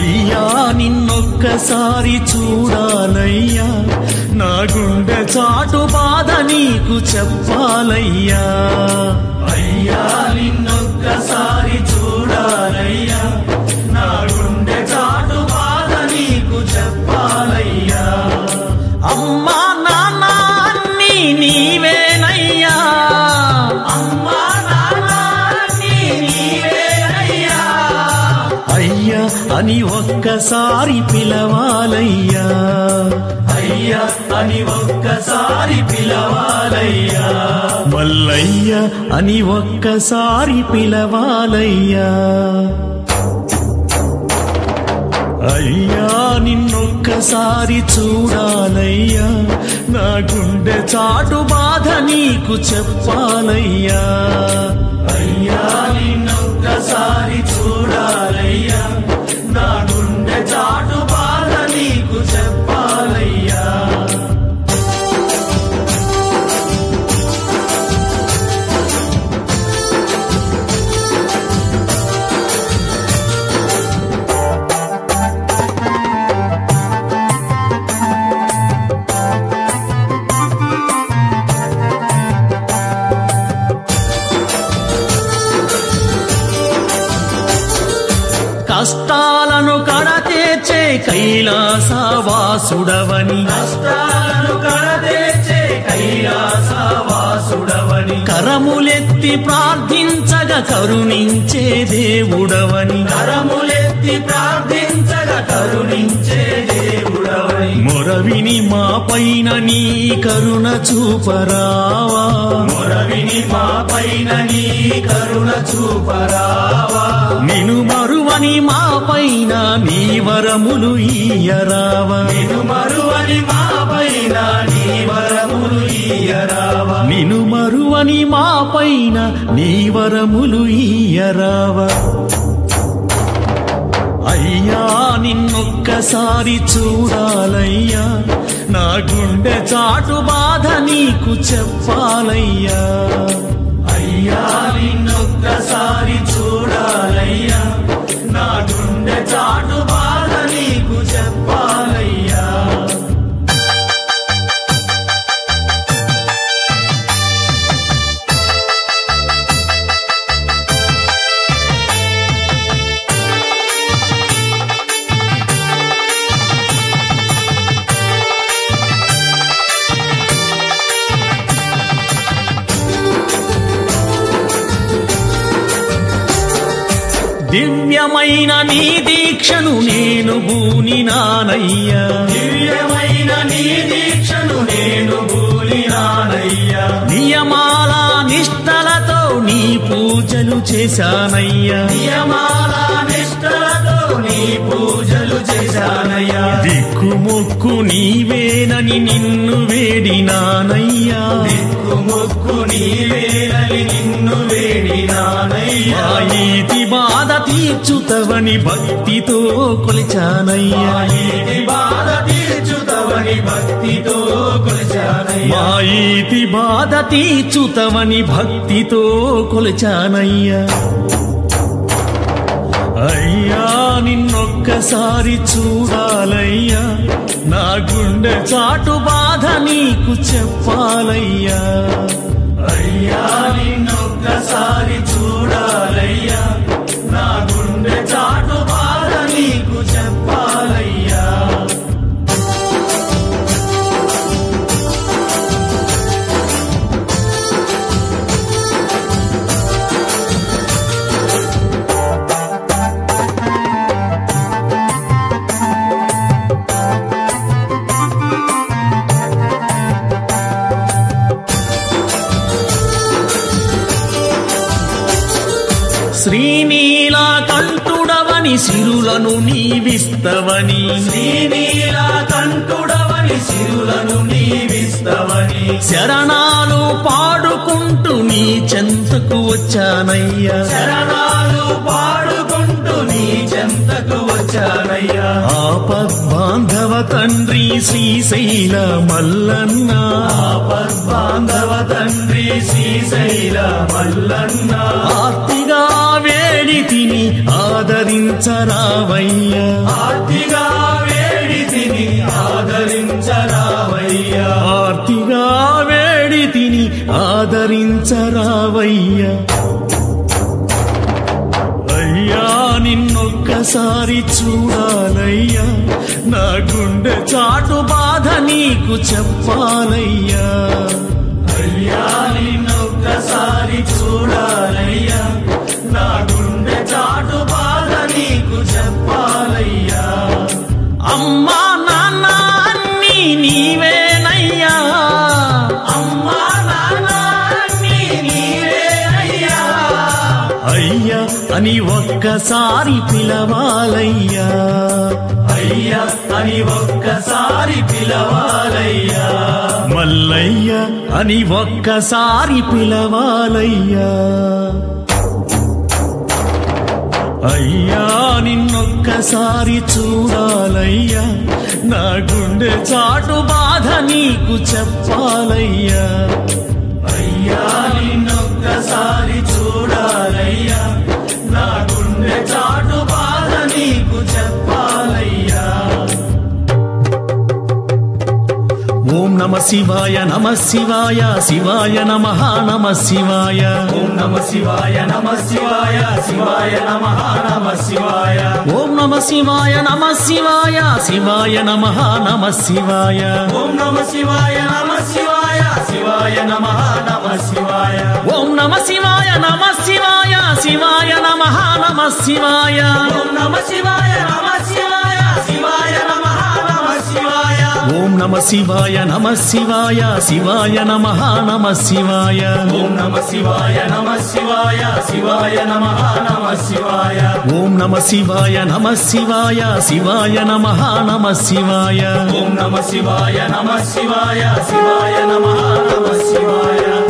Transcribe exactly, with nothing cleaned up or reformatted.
అయ్యా నిన్నొక్కసారి చూడాలయ్యా, నా గుండె చాటు బాధ నీకు చెప్పాలయ్యా. అయ్యా నిన్నొక్కసారి చూడాలయ్యా, నా గుండె చాటు బాధ నీకు చెప్పాలయ్యా. అమ్మా నాన్న అన్నీ నీవేనయ్యా, అమ్మా నాన్న అన్నీ నీవేనయ్యా. అయ్యా అని ఒక్కసారి పిలవాలయ్యా, అయ్యా అని ఒక్కసారి పిలవాలయ్యా. మల్లయ్య అని ఒక్కసారి పిలవాలయ్యా. అయ్యా నిన్నొక్కసారి చూడాలయ్యా, నా గుండె చాటు బాధ నీకు చెప్పాలయ్యా. అయ్యా నిన్నొక్కసారి చూడాలయ్యా, నా గుండె చాటు బాధ నీకు చెప్పాలయ్యా. కష్టాలను కడతీర్చే కైలాసవాసుడవని, కష్టాలను కడతీర్చే కైలాసవాసుడవని, కరములెత్తి ప్రార్థించగా కరుణించే దేవుడవని, కరములెత్తి ప్రార్థించగా కరుణించే దేవుడవని. మొరవిని మా పైన నీ కరుణ చూపరావా, మొరవిని మా పైన నీ కరుణ చూపరావా. నిను మరువని మా పైన నీ వరములు ఇయ్యరావా, నిను మరువని మా పైన నీ వరములు ఇయ్యరావా. నిను మరువని మా పైన నీ వరములు ఇయ్యరావా. అయ్యా నిన్నొక్కసారి చూడాలయ్యా, నా గుండె చాటు బాధ నీకు చెప్పాలయ్యా. అయ్యా నిన్నొక్కసారి చూడాలయ్యా, నా గుండె చాటు బాధ నీకు చెప్పాలయ్యా. దివ్యమైన నీ దీక్షను నేను బూనినానయ్యా, దివ్యమైన నీ దీక్షను నేను బూనినానయ్యా. నియమాల నిష్టలతో నీ పూజలు చేశానయ్యా, నియమాల నిష్టలతో నీ పూజలు చేశానయ్యా. దిక్కుమొక్కు నీవేనని నిన్ను వేడినానయ్యా, దిక్కుమొక్కు నీవేనని నిన్ను వేడినానయ్యా. ఈతి బాధ తీర్చుతవని భక్తితో కొలిచానయ్యా, ఈతి బాధ తీర్చుతవని భక్తితో కొలిచానయ్యా. మా ఈతి బాధ తీర్చుతవని భక్తితో కొలిచానయ్యా. అయ్యా నిన్నొక్కసారి చూడాలయ్యా, నా గుండె చాటు బాధ నీకు చెప్పాలయ్యా. అయ్యా నిన్నొక్కసారి చూడాలయ్యా, నా గుండె చాటు బాధ నీకు చెప్పాలయ్యా. శ్రీనీలకంఠుడవని సిరులను నీవిస్తవని, శ్రీనీలకంఠుడవని సిరులను నీవిస్తవని. శరణాలు పాడుకుంటూ నీ చెంతకు వచ్చానయ్యా, శరణాలు పాడుకుంటూ నీ చెంతకు వచ్చానయ్యా. ఆపద్బాంధవ తండ్రి శ్రీశైల మల్లన్న, ఆపద్బాంధవ తండ్రి శ్రీశైల మల్లన్న. ఆర్తిగా వేడి తిని ఆదరించి ఆదరించరావయ్యా ఆర్తిగా వేడి తిని ఆదరించరావయ్యా ఆర్తిగా వేడి తిని ఆదరించరావయ్యా అయ్యా నిన్నొక్కసారి చూడాలయ్యా నా గుండె చాటు బాధ నీకు చెప్పాలయ్యా అయ్యా నిన్నొక్కసారి చూడాలయ్యా నా గుండె చాటు బాధ నీకు చెప్పాలయ్యా అమ్మా నాన్న అన్నీ నీవేనయ్యా అమ్మా నాన్న అన్నీ నీవేనయ్యా అయ్యా అని ఒక్కసారి పిలవాలయ్యా అయ్యా అని ఒక్కసారి పిలవాలయ్యా మల్లయ్య అని ఒక్కసారి పిలవాలయ్యా అయ్యా నిన్నొక్కసారి చూడాలయ్యా నా గుండె చాటు బాధ నీకు చెప్పాలయ్యా అయ్యా నిన్నొక్కసారి చూడాలయ్యా నా గుండె చాటు బాధ నీకు చెప్పాలయ్యా ఓం నమ శివాయ నమ శివాయ శివాయ నమః నమ శివాయ ఓం నమ శివాయ నమ శివాయ శివాయ నమః నమ శివాయ ఓం నమ శివాయ నమ శివాయ శివాయ నమః నమ శివాయ ఓం నమ శివాయ నమ శివాయ శివాయ నమః నమ శివాయ ఓం నమ శివాయ నమ శివాయ శివాయ నమః నమ శివాయ ఓం నమ శివాయ నమ శివాయ శివాయ నమః నమ శివాయ ఓం నమ శివాయ నమ శివాయ శివాయ నమః నమ శివాయ ఓం నమ శివాయ నమ శివాయ శివాయ నమః నమ శివాయ ఓం నమ శివాయ నమ శివాయ శివాయ నమః నమ శివాయ ఓం నమ శివాయ నమ శివాయ శివాయ నమః నమ శివాయ